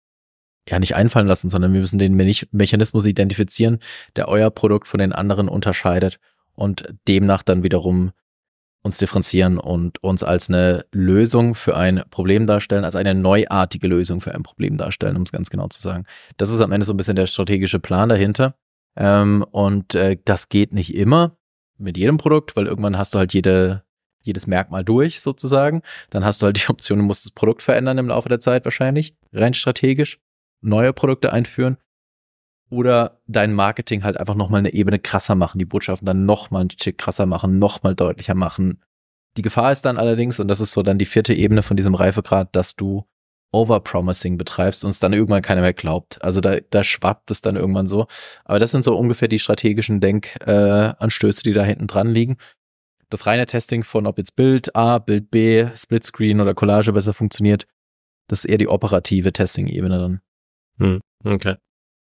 ja nicht einfallen lassen, sondern wir müssen den Me- Mechanismus identifizieren, der euer Produkt von den anderen unterscheidet und demnach dann wiederum uns differenzieren und uns als eine Lösung für ein Problem darstellen, als eine neuartige Lösung für ein Problem darstellen, um es ganz genau zu sagen. Das ist am Ende so ein bisschen der strategische Plan dahinter. Ähm, und äh, das geht nicht immer mit jedem Produkt, weil irgendwann hast du halt jede jedes Merkmal durch sozusagen. Dann hast du halt die Option, du musst das Produkt verändern im Laufe der Zeit wahrscheinlich, rein strategisch, neue Produkte einführen oder dein Marketing halt einfach nochmal eine Ebene krasser machen, die Botschaften dann nochmal ein Stück krasser machen, nochmal deutlicher machen. Die Gefahr ist dann allerdings, und das ist so dann die vierte Ebene von diesem Reifegrad, dass du Overpromising betreibst und es dann irgendwann keiner mehr glaubt. Also da, da schwappt es dann irgendwann so. Aber das sind so ungefähr die strategischen Denkanstöße, äh, die da hinten dran liegen. Das reine Testing von, ob jetzt Bild A, Bild B, Splitscreen oder Collage besser funktioniert, das ist eher die operative Testing-Ebene dann. Hm, okay.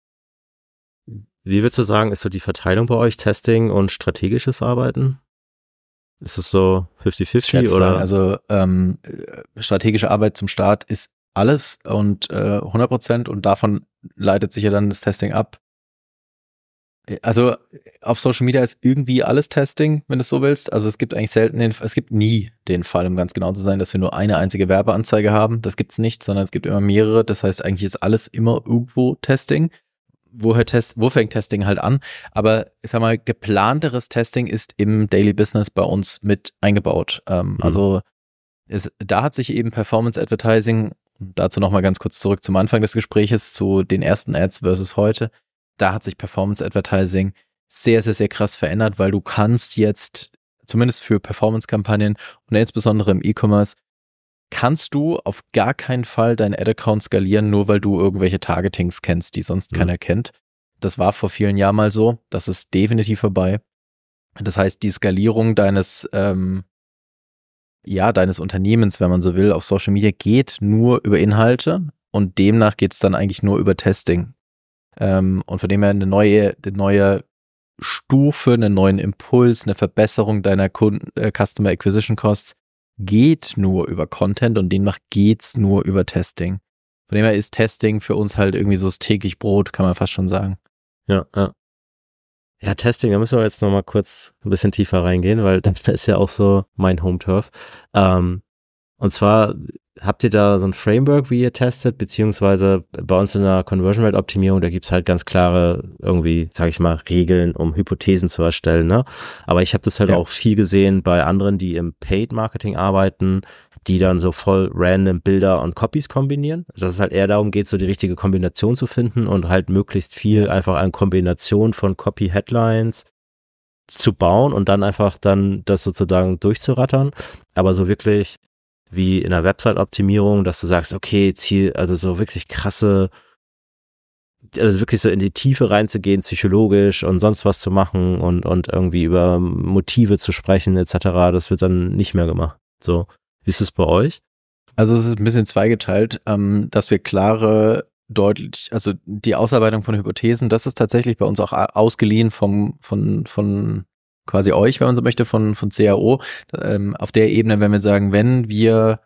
Wie würdest du sagen, ist so die Verteilung bei euch, Testing und strategisches Arbeiten? Ist es so fifty fifty oder? Also ähm, strategische Arbeit zum Start ist alles und äh, hundert Prozent und davon leitet sich ja dann das Testing ab. Also auf Social Media ist irgendwie alles Testing, wenn du es so willst. Also es gibt eigentlich selten, den, es gibt nie den Fall, um ganz genau zu sein, dass wir nur eine einzige Werbeanzeige haben. Das gibt's nicht, sondern es gibt immer mehrere. Das heißt, eigentlich ist alles immer irgendwo Testing. Woher Test, wo fängt Testing halt an? Aber ich sag mal, geplanteres Testing ist im Daily Business bei uns mit eingebaut. Ähm, mhm. Also es, da hat sich eben Performance Advertising, dazu nochmal ganz kurz zurück zum Anfang des Gespräches, zu den ersten Ads versus heute. Da hat sich Performance Advertising sehr, sehr, sehr krass verändert, weil du kannst jetzt zumindest für Performance-Kampagnen und insbesondere im E-Commerce, kannst du auf gar keinen Fall deinen Ad-Account skalieren, nur weil du irgendwelche Targetings kennst, die sonst mhm. keiner kennt. Das war vor vielen Jahren mal so. Das ist definitiv vorbei. Das heißt, die Skalierung deines, ähm, ja, deines Unternehmens, wenn man so will, auf Social Media geht nur über Inhalte und demnach geht es dann eigentlich nur über Testing. Ähm, und von dem her eine neue, eine neue Stufe, einen neuen Impuls, eine Verbesserung deiner Kunden, äh, Customer Acquisition Costs geht nur über Content und demnach geht's nur über Testing. Von dem her ist Testing für uns halt irgendwie so das täglich Brot, kann man fast schon sagen. Ja, ja. Ja, Testing, da müssen wir jetzt nochmal kurz ein bisschen tiefer reingehen, weil das ist ja auch so mein Home-Turf. Ähm, und zwar habt ihr da so ein Framework, wie ihr testet, beziehungsweise bei uns in der Conversion Rate Optimierung, da gibt's halt ganz klare irgendwie, sage ich mal, Regeln, um Hypothesen zu erstellen, ne? Aber ich habe das halt ja. auch viel gesehen bei anderen, die im Paid Marketing arbeiten, die dann so voll random Bilder und Copies kombinieren. Dass es halt eher darum geht, so die richtige Kombination zu finden und halt möglichst viel einfach an Kombination von Copy-Headlines zu bauen und dann einfach dann das sozusagen durchzurattern. Aber so wirklich wie in der Website-Optimierung, dass du sagst, okay, Ziel, also so wirklich krasse, also wirklich so in die Tiefe reinzugehen, psychologisch und sonst was zu machen und, und irgendwie über Motive zu sprechen et cetera, das wird dann nicht mehr gemacht. So, wie ist es bei euch? Also es ist ein bisschen zweigeteilt, ähm, dass wir klare, deutlich, also die Ausarbeitung von Hypothesen, das ist tatsächlich bei uns auch ausgeliehen vom, von, von quasi euch, wenn man so möchte, von, von C A O. Ähm, auf der Ebene, wenn wir sagen, wenn wir,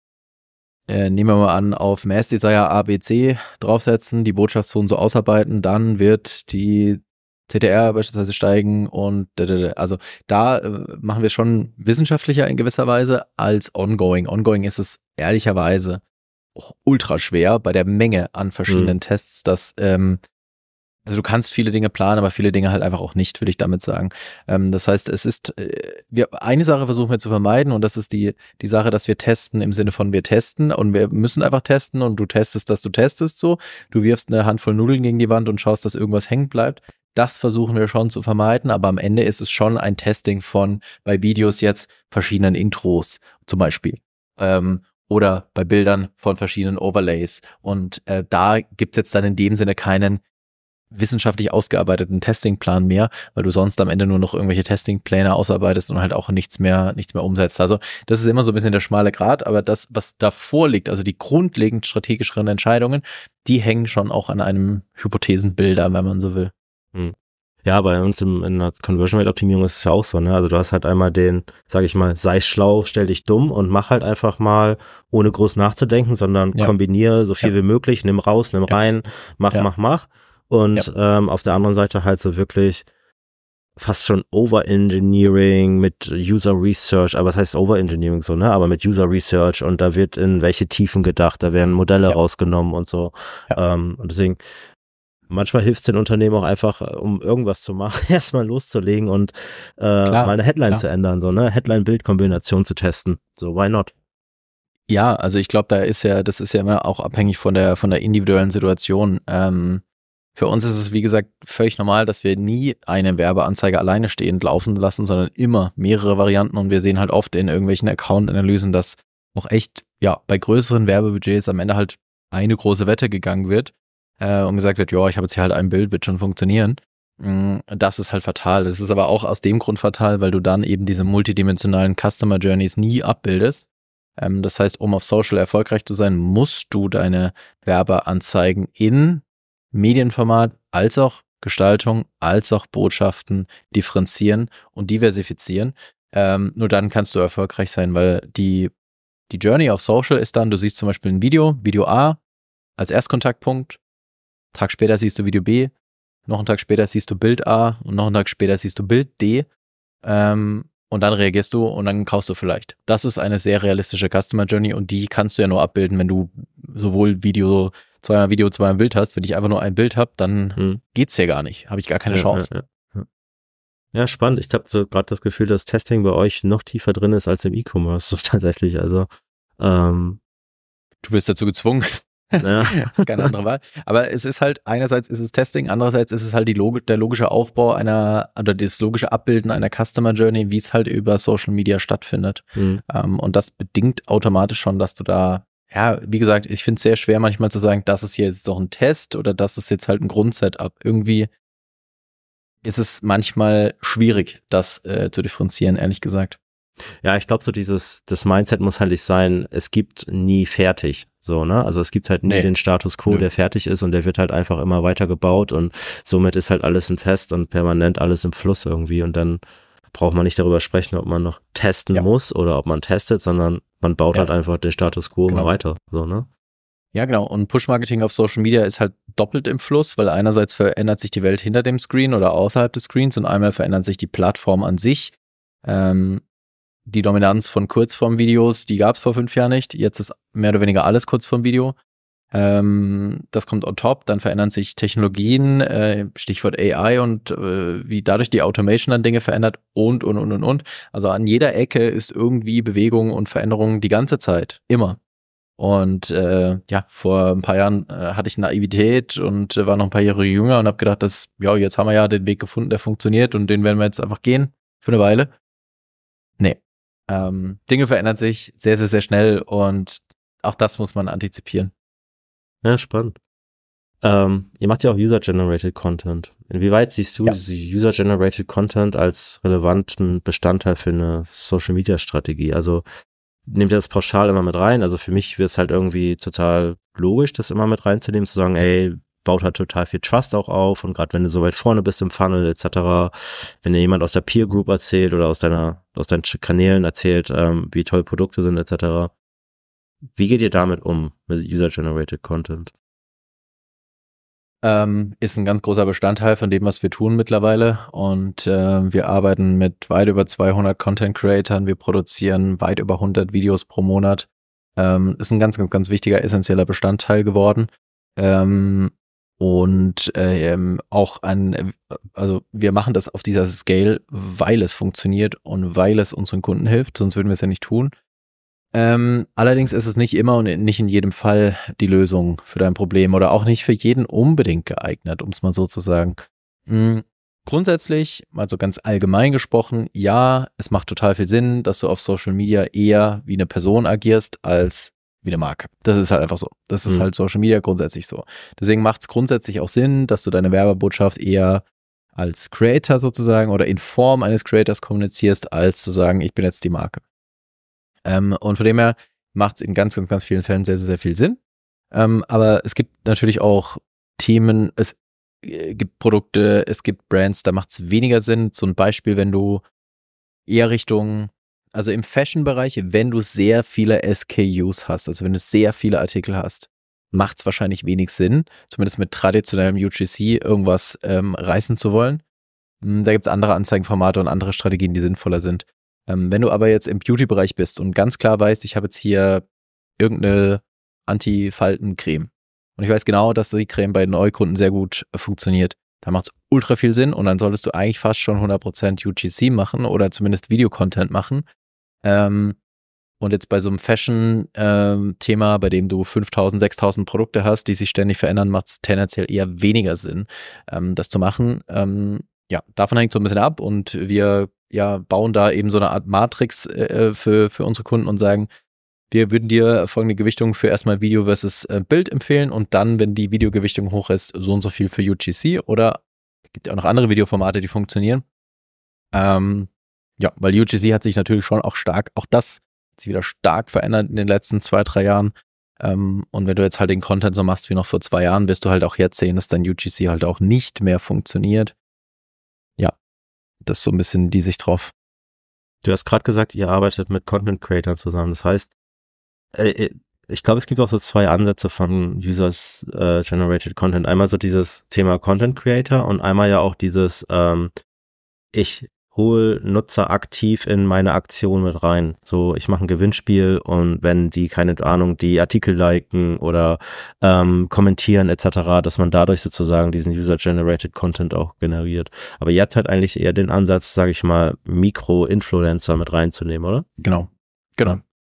äh, nehmen wir mal an, auf Mass Desire A B C draufsetzen, die Botschaftszone so ausarbeiten, dann wird die C T R beispielsweise steigen und also da äh, machen wir schon wissenschaftlicher in gewisser Weise als ongoing. Ongoing ist es ehrlicherweise auch ultra schwer bei der Menge an verschiedenen mhm. Tests, dass ähm, also du kannst viele Dinge planen, aber viele Dinge halt einfach auch nicht, würde ich damit sagen. Ähm, das heißt, es ist, äh, wir, eine Sache versuchen wir zu vermeiden und das ist die, die Sache, dass wir testen im Sinne von wir testen und wir müssen einfach testen und du testest, dass du testest so. Du wirfst eine Handvoll Nudeln gegen die Wand und schaust, dass irgendwas hängen bleibt. Das versuchen wir schon zu vermeiden, aber am Ende ist es schon ein Testing von bei Videos jetzt verschiedenen Intros zum Beispiel. Ähm, oder bei Bildern von verschiedenen Overlays. Und äh, da gibt's jetzt dann in dem Sinne keinen wissenschaftlich ausgearbeiteten Testingplan mehr, weil du sonst am Ende nur noch irgendwelche Testingpläne ausarbeitest und halt auch nichts mehr, nichts mehr umsetzt. Also das ist immer so ein bisschen der schmale Grat, aber das, was davor liegt, also die grundlegend strategischeren Entscheidungen, die hängen schon auch an einem Hypothesenbilder, wenn man so will. Hm. Ja, bei uns im, in der Conversion Rate Optimierung ist es ja auch so, ne? Also du hast halt einmal den, sag ich mal, sei schlau, stell dich dumm und mach halt einfach mal, ohne groß nachzudenken, sondern ja. kombiniere so viel ja. wie möglich, nimm raus, nimm ja. rein, mach, ja. mach, mach. Und ja. ähm, auf der anderen Seite halt so wirklich fast schon Overengineering mit User Research, aber was heißt Overengineering so, ne? Aber mit User Research und da wird in welche Tiefen gedacht, da werden Modelle ja. rausgenommen und so. Ja. Ähm, und deswegen manchmal hilft es den Unternehmen auch einfach, um irgendwas zu machen, erstmal loszulegen und äh, mal eine Headline klar. zu ändern, so, ne? Headline-Bild-Kombination zu testen. So, why not? Ja, also ich glaube, da ist ja, das ist ja immer auch abhängig von der, von der individuellen Situation. Ähm, für uns ist es, wie gesagt, völlig normal, dass wir nie eine Werbeanzeige alleine stehend laufen lassen, sondern immer mehrere Varianten und wir sehen halt oft in irgendwelchen Account-Analysen, dass auch echt, ja, bei größeren Werbebudgets am Ende halt eine große Wette gegangen wird. Äh, und gesagt wird, ja, ich habe jetzt hier halt ein Bild, wird schon funktionieren. Das ist halt fatal. Das ist aber auch aus dem Grund fatal, weil du dann eben diese multidimensionalen Customer Journeys nie abbildest. Ähm, das heißt, um auf Social erfolgreich zu sein, musst du deine Werbeanzeigen in Medienformat als auch Gestaltung, als auch Botschaften differenzieren und diversifizieren. Ähm, nur dann kannst du erfolgreich sein, weil die, die Journey auf Social ist dann, du siehst zum Beispiel ein Video, Video A als Erstkontaktpunkt, Tag später siehst du Video B, noch einen Tag später siehst du Bild A und noch einen Tag später siehst du Bild D ähm, und dann reagierst du und dann kaufst du vielleicht. Das ist eine sehr realistische Customer Journey und die kannst du ja nur abbilden, wenn du sowohl Video, zweimal Video, zweimal Bild hast. Wenn ich einfach nur ein Bild habe, dann hm. geht's ja gar nicht. Habe ich gar keine ja, Chance. Ja, ja. ja, spannend. Ich habe so gerade das Gefühl, dass Testing bei euch noch tiefer drin ist als im E-Commerce so tatsächlich. Also ähm, du wirst dazu gezwungen. Ja. Das ist keine andere Wahl. Aber es ist halt, einerseits ist es Testing, andererseits ist es halt die Log- der logische Aufbau einer, oder das logische Abbilden einer Customer Journey, wie es halt über Social Media stattfindet. Mhm. Ähm, und das bedingt automatisch schon, dass du da, ja, wie gesagt, ich finde es sehr schwer manchmal zu sagen, das ist hier jetzt doch ein Test oder das ist jetzt halt ein Grundsetup. Irgendwie ist es manchmal schwierig, das äh, zu differenzieren, ehrlich gesagt. Ja, ich glaube so dieses, das Mindset muss halt nicht sein, es gibt nie fertig, so, ne? Also es gibt halt nie Nee. den Status quo, Nö. der fertig ist und der wird halt einfach immer weiter gebaut und somit ist halt alles ein Test und permanent alles im Fluss irgendwie und dann braucht man nicht darüber sprechen, ob man noch testen Ja. muss oder ob man testet, sondern man baut Ja. halt einfach den Status quo Genau. immer weiter, so, ne? Ja, genau. Und Push-Marketing auf Social Media ist halt doppelt im Fluss, weil einerseits verändert sich die Welt hinter dem Screen oder außerhalb des Screens und einmal verändert sich die Plattform an sich. Ähm, die Dominanz von Kurzform-Videos, die gab es vor fünf Jahren nicht. Jetzt ist mehr oder weniger alles Kurzform-Video. Ähm, das kommt on top. Dann verändern sich Technologien, äh, Stichwort A I und äh, wie dadurch die Automation dann Dinge verändert und, und, und, und, und. Also an jeder Ecke ist irgendwie Bewegung und Veränderung die ganze Zeit. Immer. Und äh, ja, vor ein paar Jahren äh, hatte ich Naivität und äh, war noch ein paar Jahre jünger und habe gedacht, dass, ja, jetzt haben wir ja den Weg gefunden, der funktioniert und den werden wir jetzt einfach gehen für eine Weile. Nee. Ähm, Dinge verändern sich sehr, sehr, sehr schnell und auch das muss man antizipieren. Ja, spannend. Ähm, ihr macht ja auch User-Generated Content. Inwieweit siehst du Ja. diese User-Generated Content als relevanten Bestandteil für eine Social-Media-Strategie? Also nehmt ihr das pauschal immer mit rein? Also für mich wird es halt irgendwie total logisch, das immer mit reinzunehmen, zu sagen, ey, baut halt total viel Trust auch auf und gerade wenn du so weit vorne bist im Funnel et cetera, wenn dir jemand aus der Peer Group erzählt oder aus deiner aus deinen Kanälen erzählt, ähm, wie toll Produkte sind et cetera. Wie geht ihr damit um, mit User-Generated Content? Ähm, ist ein ganz großer Bestandteil von dem, was wir tun mittlerweile und äh, wir arbeiten mit weit über zweihundert Content-Creatern, wir produzieren weit über hundert Videos pro Monat. Ähm, ist ein ganz, ganz, ganz wichtiger, essentieller Bestandteil geworden. Ähm, und äh, ähm, auch ein, also wir machen das auf dieser Scale, weil es funktioniert und weil es unseren Kunden hilft, sonst würden wir es ja nicht tun. Ähm, allerdings ist es nicht immer und nicht in jedem Fall die Lösung für dein Problem oder auch nicht für jeden unbedingt geeignet, um es mal so zu sagen. Mhm. Grundsätzlich, also ganz allgemein gesprochen, ja, es macht total viel Sinn, dass du auf Social Media eher wie eine Person agierst als wie eine Marke. Das ist halt einfach so. Das ist Mhm. halt Social Media grundsätzlich so. Deswegen macht es grundsätzlich auch Sinn, dass du deine Werbebotschaft eher als Creator sozusagen oder in Form eines Creators kommunizierst, als zu sagen, ich bin jetzt die Marke. Ähm, und von dem her macht es in ganz, ganz, ganz vielen Fällen sehr, sehr, sehr viel Sinn. Ähm, aber es gibt natürlich auch Themen, es äh, gibt Produkte, es gibt Brands, da macht es weniger Sinn. So ein Beispiel, wenn du eher Richtung, also im Fashion-Bereich, wenn du sehr viele S K Us hast, also wenn du sehr viele Artikel hast, macht es wahrscheinlich wenig Sinn, zumindest mit traditionellem U G C irgendwas ähm, reißen zu wollen. Hm, Da gibt es andere Anzeigenformate und andere Strategien, die sinnvoller sind. Ähm, wenn du aber jetzt im Beauty-Bereich bist und ganz klar weißt, ich habe jetzt hier irgendeine Anti-Falten-Creme und ich weiß genau, dass die Creme bei Neukunden sehr gut äh, funktioniert, da macht es ultra viel Sinn und dann solltest du eigentlich fast schon hundert Prozent U G C machen oder zumindest Videocontent machen. Ähm, und jetzt bei so einem Fashion-Thema, ähm, bei dem du fünftausend, sechstausend Produkte hast, die sich ständig verändern, macht es tendenziell eher weniger Sinn, ähm, das zu machen. Ähm, ja, davon hängt so ein bisschen ab und wir ja, bauen da eben so eine Art Matrix äh, für, für unsere Kunden und sagen, wir würden dir folgende Gewichtung für erstmal Video versus äh, Bild empfehlen und dann, wenn die Videogewichtung hoch ist, so und so viel für U G C oder es gibt ja auch noch andere Videoformate, die funktionieren. Ähm, ja, weil U G C hat sich natürlich schon auch stark, auch das hat sich wieder stark verändert in den letzten zwei, drei Jahren. Ähm, und wenn du jetzt halt den Content so machst wie noch vor zwei Jahren, wirst du halt auch jetzt sehen, dass dein U G C halt auch nicht mehr funktioniert. Ja, das ist so ein bisschen die Sicht drauf. Du hast gerade gesagt, ihr arbeitet mit Content Creators zusammen. Das heißt, äh, ich glaube, es gibt auch so zwei Ansätze von Users äh, Generated Content. Einmal so dieses Thema Content Creator und einmal ja auch dieses, ähm, ich hole Nutzer aktiv in meine Aktion mit rein. So, ich mache ein Gewinnspiel und wenn die, keine Ahnung, die Artikel liken oder ähm, kommentieren et cetera, dass man dadurch sozusagen diesen User-Generated Content auch generiert. Aber ihr habt halt eigentlich eher den Ansatz, sage ich mal, Mikro-Influencer mit reinzunehmen, oder? Genau, genau.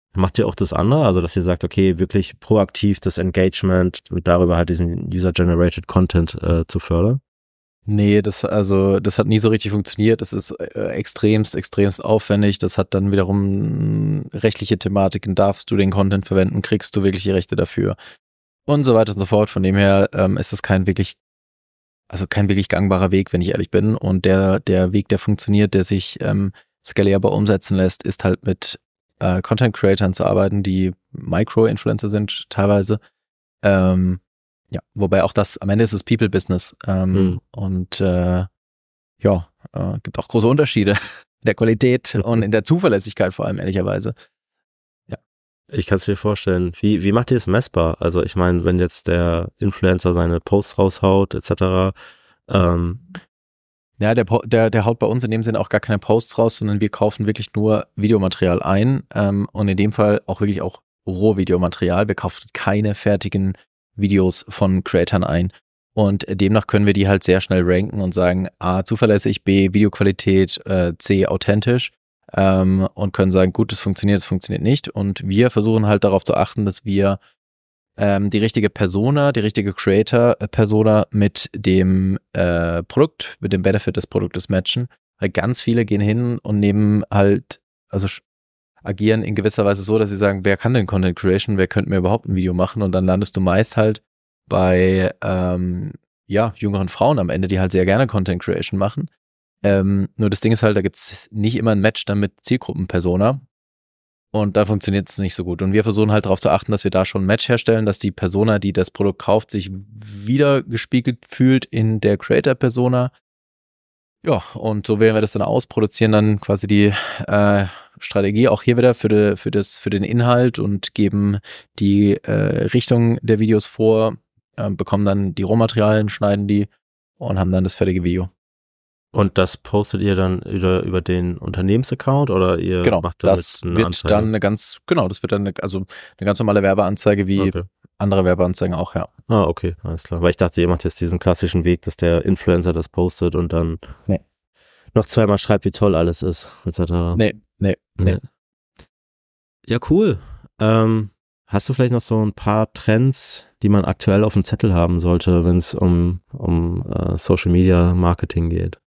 Macht ihr auch das andere? Also, dass ihr sagt, okay, wirklich proaktiv das Engagement, darüber halt diesen User-Generated Content äh, zu fördern? Nee, das, also, das hat nie so richtig funktioniert. Das ist äh, extremst, extremst aufwendig. Das hat dann wiederum rechtliche Thematiken. Darfst du den Content verwenden? Kriegst du wirklich die Rechte dafür? Und so weiter und so fort. Von dem her ähm, ist das kein wirklich, also kein wirklich gangbarer Weg, wenn ich ehrlich bin. Und der, der Weg, der funktioniert, der sich ähm, skalierbar umsetzen lässt, ist halt mit äh, Content-Creatern zu arbeiten, die Micro-Influencer sind teilweise. Ähm, ja, wobei auch das, am Ende ist es People-Business. Ähm, mhm. Und äh, ja, äh, gibt auch große Unterschiede in der Qualität und in der Zuverlässigkeit vor allem, ehrlicherweise. Ja. Ich kann es dir vorstellen. Wie, wie macht ihr es messbar? Also ich meine, wenn jetzt der Influencer seine Posts raushaut, et cetera. Ähm ja, der, der, der haut bei uns in dem Sinne auch gar keine Posts raus, sondern wir kaufen wirklich nur Videomaterial ein ähm, und in dem Fall auch wirklich auch Rohvideomaterial. Wir kaufen keine fertigen Videos von Creatern ein. Und demnach können wir die halt sehr schnell ranken und sagen, A, zuverlässig, B, Videoqualität, äh, C, authentisch ähm, und können sagen, gut, das funktioniert, das funktioniert nicht. Und wir versuchen halt darauf zu achten, dass wir ähm, die richtige Persona, die richtige Creator-Persona mit dem äh, Produkt, mit dem Benefit des Produktes matchen. Weil ganz viele gehen hin und nehmen halt, also agieren in gewisser Weise so, dass sie sagen, wer kann denn Content Creation, wer könnte mir überhaupt ein Video machen? Und dann landest du meist halt bei ähm, ja, jüngeren Frauen am Ende, die halt sehr gerne Content Creation machen. Ähm, nur das Ding ist halt, da gibt es nicht immer ein Match dann mit Zielgruppenpersona und da funktioniert es nicht so gut. Und wir versuchen halt darauf zu achten, dass wir da schon ein Match herstellen, dass die Persona, die das Produkt kauft, sich wieder gespiegelt fühlt in der Creator-Persona. Ja, und so wählen wir das dann aus, produzieren dann quasi die äh, Strategie auch hier wieder für, die, für, das, für den Inhalt und geben die äh, Richtung der Videos vor, äh, bekommen dann die Rohmaterialien, schneiden die und haben dann das fertige Video. Und das postet ihr dann über, über den Unternehmensaccount oder ihr genau, macht damit das eine wird Anzeige? dann eine ganz, genau, das wird dann eine, also eine ganz normale Werbeanzeige wie okay. andere Werbeanzeigen auch, ja. Ah, okay, alles klar. Weil ich dachte, ihr macht jetzt diesen klassischen Weg, dass der Influencer das postet und dann nee. noch zweimal schreibt, wie toll alles ist, et cetera. Nee, nee, nee. nee. Ja, cool. Ähm, hast du vielleicht noch so ein paar Trends, die man aktuell auf dem Zettel haben sollte, wenn es um, um uh, Social Media Marketing geht?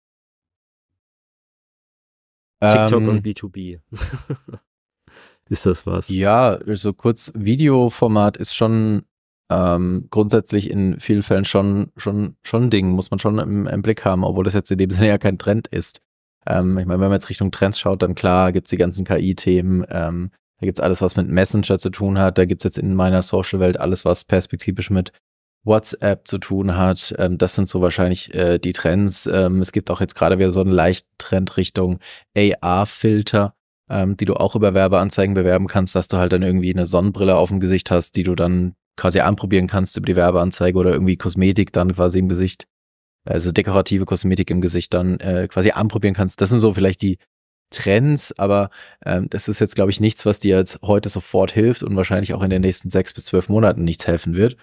TikTok ähm, und B zwei B. Ist das was? Ja, so kurz Videoformat ist schon ähm, grundsätzlich in vielen Fällen schon schon schon ein Ding, muss man schon im, im Blick haben, obwohl das jetzt in dem Sinne ja kein Trend ist. Ähm, ich meine, wenn man jetzt Richtung Trends schaut, dann klar gibt's die ganzen K I-Themen, ähm, da gibt's alles, was mit Messenger zu tun hat, da gibt's jetzt in meiner Social-Welt alles, was perspektivisch mit WhatsApp zu tun hat. Ähm, das sind so wahrscheinlich äh, die Trends. Ähm, es gibt auch jetzt gerade wieder so einen leichten Trend Richtung A R-Filter, ähm, die du auch über Werbeanzeigen bewerben kannst, dass du halt dann irgendwie eine Sonnenbrille auf dem Gesicht hast, die du dann quasi anprobieren kannst über die Werbeanzeige oder irgendwie Kosmetik dann quasi im Gesicht, also dekorative Kosmetik im Gesicht dann äh, quasi anprobieren kannst. Das sind so vielleicht die Trends, aber ähm, das ist jetzt, glaube ich, nichts, was dir jetzt heute sofort hilft und wahrscheinlich auch in den nächsten sechs bis zwölf Monaten nichts helfen wird.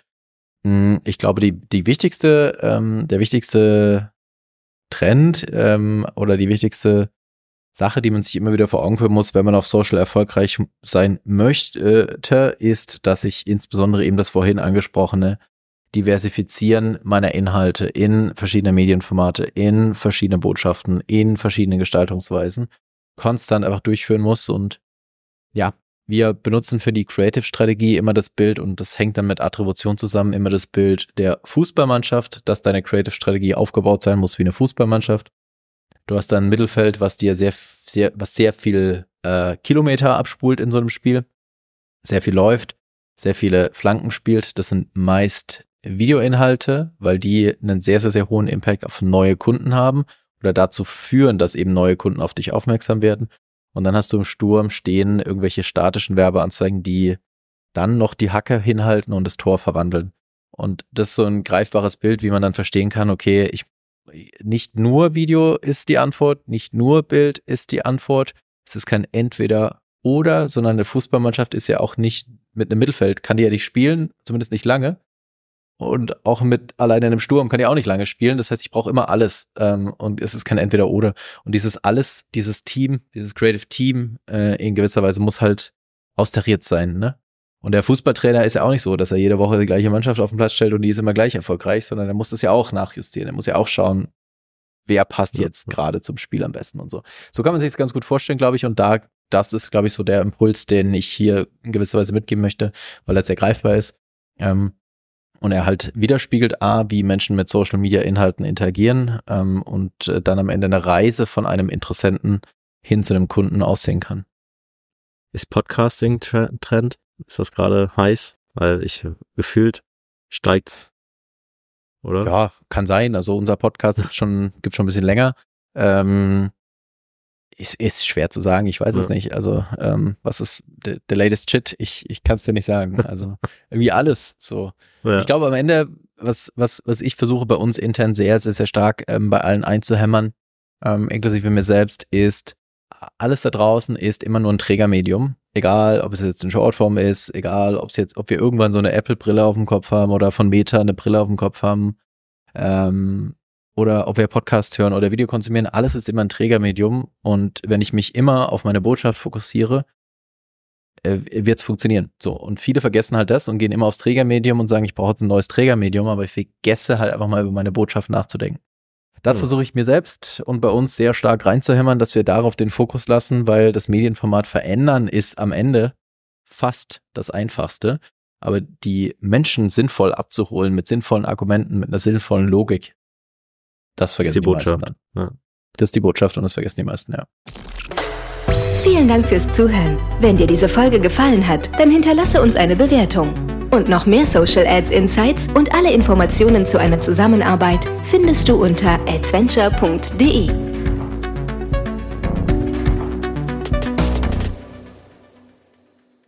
Ich glaube, die, die wichtigste, ähm, der wichtigste Trend ähm, oder die wichtigste Sache, die man sich immer wieder vor Augen führen muss, wenn man auf Social erfolgreich sein möchte, ist, dass ich insbesondere eben das vorhin angesprochene Diversifizieren meiner Inhalte in verschiedene Medienformate, in verschiedene Botschaften, in verschiedene Gestaltungsweisen konstant einfach durchführen muss. Und ja, wir benutzen für die Creative-Strategie immer das Bild, und das hängt dann mit Attribution zusammen, immer das Bild der Fußballmannschaft, dass deine Creative-Strategie aufgebaut sein muss wie eine Fußballmannschaft. Du hast dann ein Mittelfeld, was dir sehr, sehr, was sehr viel äh, Kilometer abspult in so einem Spiel, sehr viel läuft, sehr viele Flanken spielt. Das sind meist Videoinhalte, weil die einen sehr, sehr, sehr hohen Impact auf neue Kunden haben oder dazu führen, dass eben neue Kunden auf dich aufmerksam werden. Und dann hast du im Sturm stehen irgendwelche statischen Werbeanzeigen, die dann noch die Hacke hinhalten und das Tor verwandeln. Und das ist so ein greifbares Bild, wie man dann verstehen kann, okay, ich, nicht nur Video ist die Antwort, nicht nur Bild ist die Antwort. Es ist kein Entweder-Oder, sondern eine Fußballmannschaft ist ja auch nicht mit einem Mittelfeld, kann die ja nicht spielen, zumindest nicht lange. Und auch mit alleine einem Sturm kann die auch nicht lange spielen. Das heißt, ich brauche immer alles. Ähm, und es ist kein Entweder-Oder. Und dieses alles, dieses Team, dieses Creative Team äh, in gewisser Weise muss halt austariert sein, ne? Und der Fußballtrainer ist ja auch nicht so, dass er jede Woche die gleiche Mannschaft auf den Platz stellt und die ist immer gleich erfolgreich, sondern er muss das ja auch nachjustieren. Er muss ja auch schauen, wer passt jetzt gerade zum Spiel am besten und so. So kann man sich das ganz gut vorstellen, glaube ich. Und da, das ist, glaube ich, so der Impuls, den ich hier in gewisser Weise mitgeben möchte, weil er sehr greifbar ist. Ähm, und er halt widerspiegelt, A, wie Menschen mit Social-Media-Inhalten interagieren ähm, und äh, dann am Ende eine Reise von einem Interessenten hin zu einem Kunden aussehen kann. Ist Podcasting Trend? Ist das gerade heiß? Weil ich gefühlt steigt's, oder? Ja, kann sein. Also unser Podcast gibt schon, gibt schon ein bisschen länger. Ähm, ist, ist schwer zu sagen, ich weiß ja. es nicht. Also ähm, was ist the, the latest shit? Ich, ich kann es dir nicht sagen. Also irgendwie alles so. Ja. Ich glaube am Ende, was, was, was ich versuche bei uns intern sehr, sehr, sehr stark ähm, bei allen einzuhämmern, ähm, inklusive mir selbst, ist, alles da draußen ist immer nur ein Trägermedium. Egal, ob es jetzt in Shortform ist, egal, ob es jetzt, ob wir irgendwann so eine Apple-Brille auf dem Kopf haben oder von Meta eine Brille auf dem Kopf haben, ähm, oder ob wir Podcast hören oder Video konsumieren, alles ist immer ein Trägermedium. Und wenn ich mich immer auf meine Botschaft fokussiere, äh, wird es funktionieren. So, und viele vergessen halt das und gehen immer aufs Trägermedium und sagen, ich brauche jetzt ein neues Trägermedium, aber ich vergesse halt einfach mal über meine Botschaft nachzudenken. Das mhm. versuche ich mir selbst und bei uns sehr stark reinzuhämmern, dass wir darauf den Fokus lassen, weil das Medienformat verändern ist am Ende fast das Einfachste. Aber die Menschen sinnvoll abzuholen mit sinnvollen Argumenten, mit einer sinnvollen Logik, das vergessen die, die meisten dann. Ja. Das ist die Botschaft und das vergessen die meisten, ja. Vielen Dank fürs Zuhören. Wenn dir diese Folge gefallen hat, dann hinterlasse uns eine Bewertung. Und noch mehr Social Ads Insights und alle Informationen zu einer Zusammenarbeit findest du unter adventure punkt de.